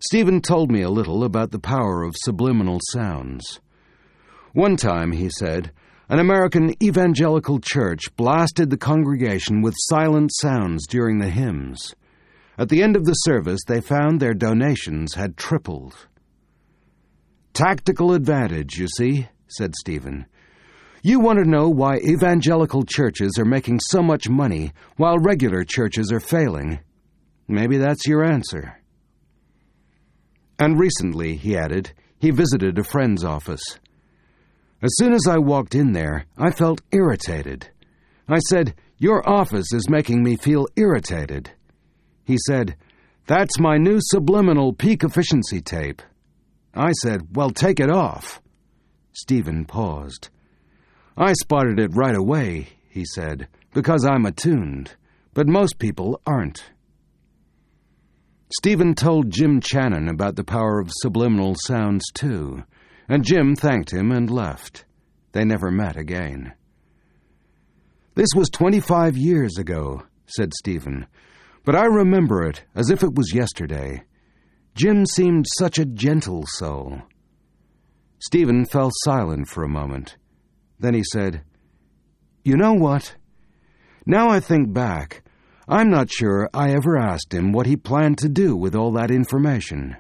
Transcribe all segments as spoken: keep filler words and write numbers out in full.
Stephen told me a little about the power of subliminal sounds. One time, he said, an American evangelical church blasted the congregation with silent sounds during the hymns. At the end of the service, they found their donations had tripled. Tactical advantage, you see, said Stephen. You want to know why evangelical churches are making so much money while regular churches are failing. Maybe that's your answer. And recently, he added, he visited a friend's office. As soon as I walked in there, I felt irritated. I said, "Your office is making me feel irritated." He said, "That's my new subliminal peak efficiency tape." I said, "Well, take it off." Stephen paused. "I spotted it right away," he said, "because I'm attuned, but most people aren't." Stephen told Jim Channon about the power of subliminal sounds, too, and Jim thanked him and left. They never met again. "This was twenty-five years ago," said Stephen, "but I remember it as if it was yesterday. Jim seemed such a gentle soul." Stephen fell silent for a moment. Then he said, "You know what? Now I think back, I'm not sure I ever asked him what he planned to do with all that information."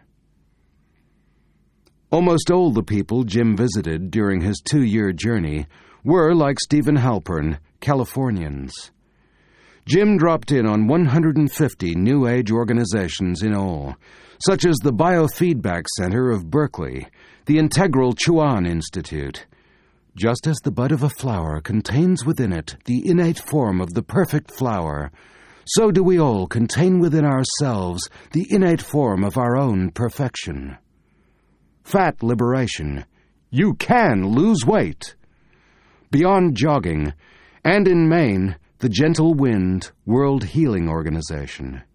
Almost all the people Jim visited during his two-year journey were, like Stephen Halpern, Californians. Jim dropped in on one hundred fifty New Age organizations in all, such as the Biofeedback Center of Berkeley, the Integral Chuan Institute. Just as the bud of a flower contains within it the innate form of the perfect flower, so do we all contain within ourselves the innate form of our own perfection. Fat liberation. You can lose weight. Beyond Jogging, and in Maine, the Gentle Wind World Healing Organization.